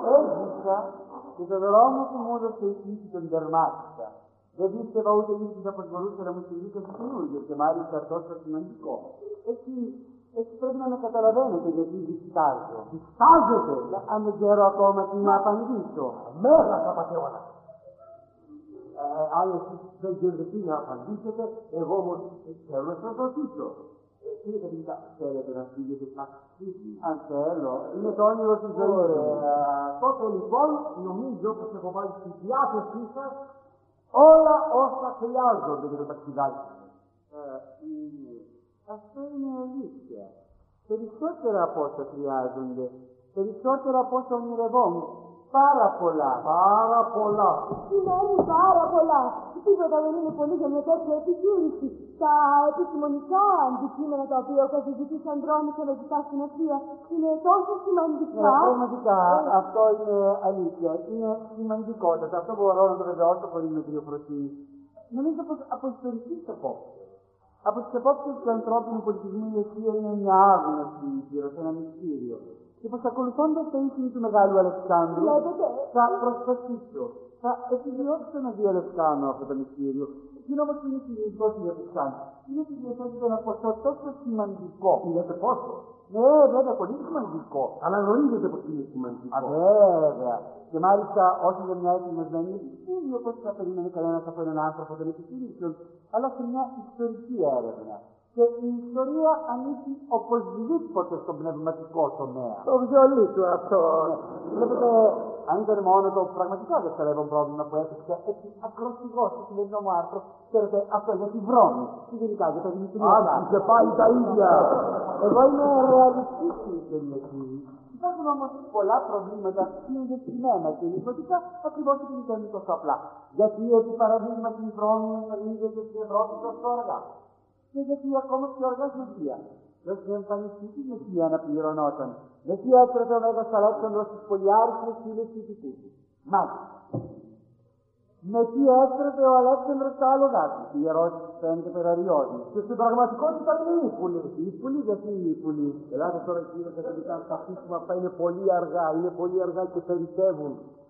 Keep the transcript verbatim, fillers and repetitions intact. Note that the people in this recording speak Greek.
Έζησα και το δρόμο που μου έδωσε η τύχη τον τερμάτισα. Δεν πίστευα ούτε ίσως πως μπορούσε να μου συμβεί και στους καινούργιους και μάλιστα τόσο σημαντικό. Έτσι, έτσι πρέπει να με καταλαβαίνετε γιατί διστάζω. Διστάζετε! Αν δεν ξέρω ακόμα τι να απαντήσω. Μέγα τα πατεώνα. Ε, αν εσείς δεν ξέρετε τι να απαντήσετε, εγώ όμως θέλω να σας ρωτήσω. Κύριε Καπιτά, θέλετε να φύγετε στα σπίτι? Αν θέλω, είναι το όνειρο της ζωής. Τότε λοιπόν νομίζω πως έχω βάλει στη διάθεσή σας όλα όσα χρειάζονται για το ταξιδάκι. Αυτό είναι αλήθεια. Περισσότερα από όσα χρειάζονται. Περισσότερα από όσα ονειρευόμουν. Πάρα πολλά. Πάρα πολλά. Σημαίνει πάρα πολλά. Τίποτα δεν είναι πολύ για μια τέτοια επιχείρηση. Τα επιστημονικά αντικείμενα τα οποία ο καθηγητής Ανδρώνης αναζητά στην ουσία είναι τόσο σημαντικά. Ναι, πραγματικά αυτό είναι αλήθεια. Είναι σημαντικότατα. Αυτό μπορώ να το βεβαιώσω χωρίς με πληροφορική. Νομίζω πως από ιστορικής απόψεως. Από τις απόψεις του ανθρώπινου πολιτισμού η αιστεία είναι μια άγνωστη ήπειρο, ένα μυστήριο. Και πως ακολουθώντας τα ίσθη του Μεγάλου Αλεξάνδρου, θα προσπαθήσω, θα επιδιώξω να διαλευκάνω αυτό το μυστήριο. Εκείνο όμως που είναι σημαντικό στην Αλεξάνδρου, είναι ότι διαθέτει ένα ποσό τόσο σημαντικό. Είδατε πόσο? Ναι, βέβαια, πολύ σημαντικό. Αλλά γνωρίζετε πως είναι σημαντικό. Α, βέβαια. Και μάλιστα, όσο δεν μοιάζει με δεν είναι ίδιο όπως θα περίμενε κανένας από έναν άνθρωπο των επιχειρήσεων, αλλά σε μια ιστορική έρευνα. Και η ιστορία ανήκει οπωσδήποτε στον πνευματικό τομέα. Το βιολί του αυτό. Ναι. Βλέπετε, αν ήταν μόνο το πραγματικά δευτερεύον πρόβλημα που έφτιαξε έτσι ακροθυγό στο σημερινό μου άρθρο, ξέρετε, αυτό για τη βρώμη. Και γενικά για τα δημιουργικά. Αν και πάλι τα ίδια. Εγώ είμαι ρεαλιστής στην τελική. Υπάρχουν όμως πολλά προβλήματα συνδεδεμένα και δημοτικά ακριβώς επειδή δεν είναι τόσο απλά. Γιατί επί παραδείγματι η βρώμη εμφανίζεται στην Ευρώπη τόσο αργά. Και γιατί ακόμα πιο αργά στην Ασία. Δεν στην εμφανιστεί τη Μεσσία να πληρωνόταν. Μεσσία έτρεπε ο Μέγας Αλέξανδρος στις πολυάριθμες φύλες του δικού του. Μάλιστα. Με τι έτρεπε ο Αλέξανδρος τα άλογά του? Η ερώτηση φαίνεται περαριώδη. Και στην πραγματικότητα είναι ύπουλοι. Ύπουλοι, γιατί ύπουλοι? Ελάτε τώρα κύριε καθηγητά, θα αφήσουμε αυτά είναι πολύ αργά, είναι πολύ αργά και περισσεύουν.